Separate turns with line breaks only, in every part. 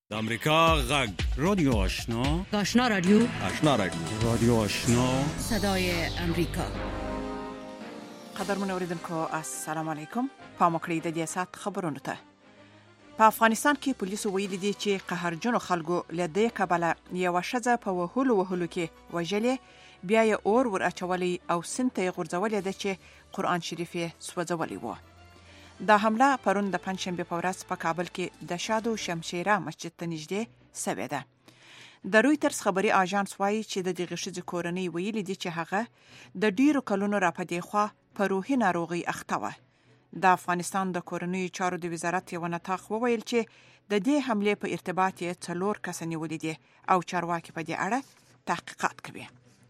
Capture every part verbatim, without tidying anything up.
د امریکا غږ رادیو آشنا
آشنا رادیو
آشنا رادیو رادیو آشنا
صدای امریکا.
قدرمن اوریدونکو السلام علیکم. پام وکړئ د دې سات خبرونو ته. په افغانستان کې پولیسو ویلي دي چې قهرجنو خلکو له دې کبله یو شذ په وهلو وهلو کې وژلې، بیا یې اور ور اچولې او سنت غورځولې ده چې قرآن شریف یې سوځولې و. دا حمله پرون د پنځشنبه په ورځ په کابل کې د شادو شمشیره مسجد ته نږدې شوې ده. د رویټرز خبري اژانس وایي چې د دغه شذ کورنۍ ویلي دي چې هغه د ډیرو کلونو را پدې خوا په روحي ناروغي اخته و. د افغانستان د کورنۍ چارو د وزارت یو نطاق وویل چې د دې حمله په ارتباط یې څلور کس نیولې دي او چارواکي په دې اړه تحقیقات کوي.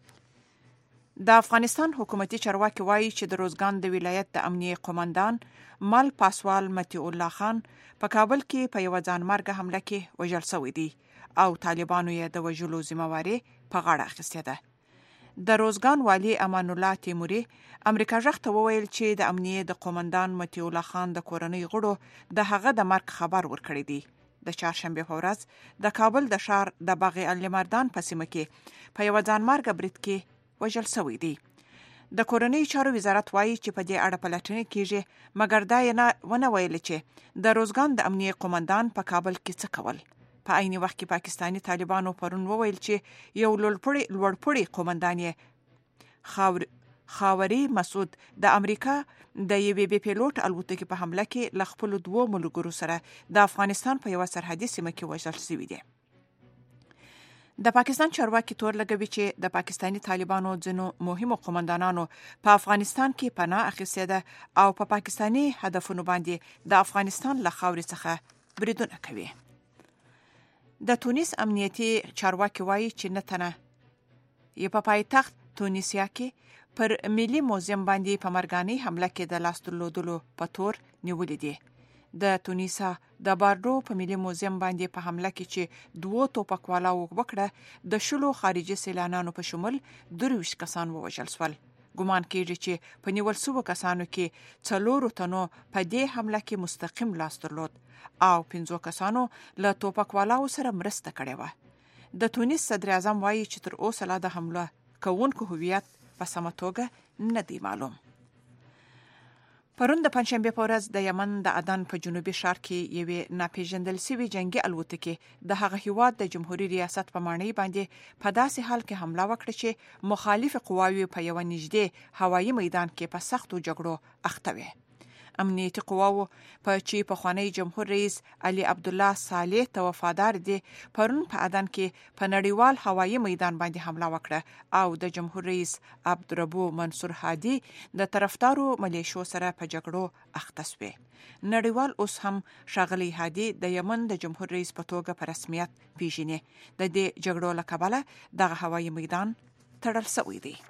د افغانستان حکومتي چارواکي وایي چې د روزګان د ولایت د امنیه قومندان مل پاسوال متي الله خان په کابل کې په یو ځانمرګه حمله کې وژل شوی دی او طالبانو یې د وژلو ذمہواری په غاړه اخیستې ده. د روزګان والی امان الله تیموري امریکا ژغ ته وویل چې د امنیه د قومندان متي الله خان د کورنۍ غړو د هغه د مرګ خبر ورکړی دی. د چهارشنبه په ورځ د کابل د شهر د باغ المردان په سیمه کې په یو ځانمرګه برید کې وژل شوی دی. د کورنۍ چارو وزارت وایي چې په دې اړه پلټنې کیږي، مګر دا یې نه ونه ویل چې د روزګان د امنیه قومندان په کابل کې څه کول. په عین وخت کې پاکستانی طالبانو پرون وویل چې یو لوړپوړی لوړپوړی قومندان یې خاور خاوري مسعود د امریکا د یو بي پیلوټ الوتکې په حمله کې ل خپل دوه ملګرو سره د افغانستان په یو سرحدي سیمه کې وژل شوی دی. د پاکستان چارواکي تور لګوي چې د پاکستانی طالبانو ځینو مهمو قومندانانو په افغانستان کې پناه اخیستې ده او په پا پاکستانی هدفونو باندې د افغانستان له خاورې څخه بریدونه کوي. د تونس امنیتي چارواکي وایي چې نه تنه یې په پایتخت تونسیا کې پر ملي موزیم باندې په مرګاني حمله کې د لاس درلودلو په تور نیولې دي. د تونسا د باردو په ملي موزیم باندې په حمله کې چې دوه توپکوالاو وکړه د شلو خارجي سیلانانو په شمول درویش کسان ووژل شول. ګمان کېږي چې په نیول شوو کسانو کې څلورو تنو په دې حمله کې مستقیم لاس درلود او پنځو کسانو له توپکوالاو سره مرسته کړې وه. د تونس صدر اعظم وایي چې تر اوسه لا د حمله کوونکو هویت په سمه توګه نه دی معلوم. پرون د پنځشنبه په ورځ د یمن د عدن په جنوبي ښار کې یوې ناپېژندل شوې جنگي الوتکې د هغه هیواد د جمهوریت ریاست په ماڼۍ باندې په داسې حال کې حمله وکړه چې مخالف قواوی په یو نږدې هوایي میدان کې په سختو جګړو اخته وې. امنیتي قواو په چې په خوانی جمهور رئیس علي عبدالله صالح ته وفادار دي پرون په عدن کې په نړیوال هوایي میدان باندې حمله وکړه او د جمهور رئیس عبدالربو منصور هادي د طرفدارو ملیشو سره په جګړو اخته شوی. نړیوال اوس هم ښاغلی هادي د یمن د جمهور رئیس په توګه په رسمیت پیژني. د دې جګړو له کبله دغه هوایي میدان تړل شوی دی.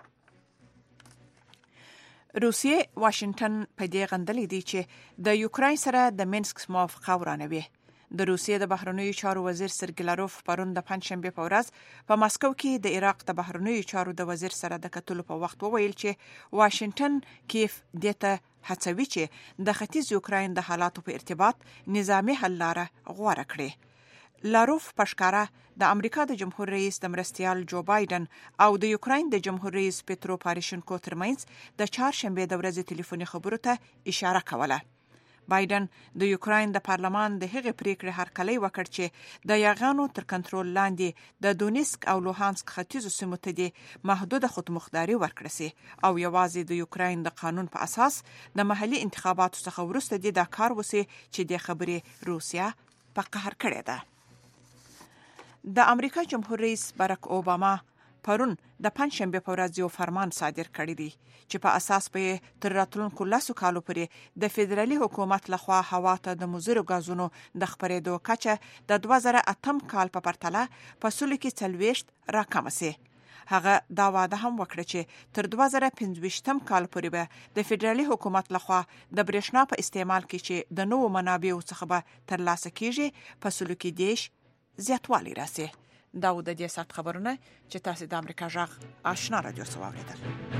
روسیه واشنگټن په دې غندلې دي چې د یوکراین سره د مینسک موافقه ورانوي. د روسیې د بهرنیو چارو وزیر سرګی لاروف پرون د پنځشنبه په ورځ په مسکو کې د عراق د بهرنیو چارو د وزیر سره د کتلو په وخت وویل چې واشنگټن کیف دته هڅوي چې د ختیځ یوکراین د حالاتو په ارتباط نظامی حل لاره غوړه کړي. لاروف پښکارا د امریکا د جمهور رئیس د مرستیال جو بایدن او د یوکراین د جمهور رئیس پترو پاروشینکو ترمنځ د چهارشنبه د ورځې ټلیفوني خبرو ته اشاره کوله. بایدن د یوکراین د پارلمان د هغې پریکړې هرکلی وکړ چې د یاغانو تر کنټرول لاندې د دونیسک او لوهانسک ختیځو سیمو ته د محدوده خودمختاري ورکړه سي او یوازې د یوکراین د قانون په اساس د محلي انتخاباتو څخه وروسته د کار وسی چې د خبرې روسیا په قهر کړې ده. د امریکا جمهور رئیس باراک اوباما پرون د پنځشنبه په ورځ یو فرمان صادر کړی دی چې په اساس به تر راتلونکو لسو کالو پورې د فدرالي حکومت لخوا هوا ته د مضرو غازونو د خپرېدو کچه د دوه زره اتم کال په پرتله په سلو کې څلوېښت راکمه سي. هغه دا وعده هم وکړه چې تر دوه زره پنځويشتم کال پورې به د فدرالي حکومت لخوا د برېښنا په استعمال کې چې د نوو منابعو څخه به ترلاسه کیږي په سلو کې دیش زیاتوالی راسي. دا و د دې سات خبرونه چې تاسو د امریکا ژغ آشنا رادیو سره واوریدل.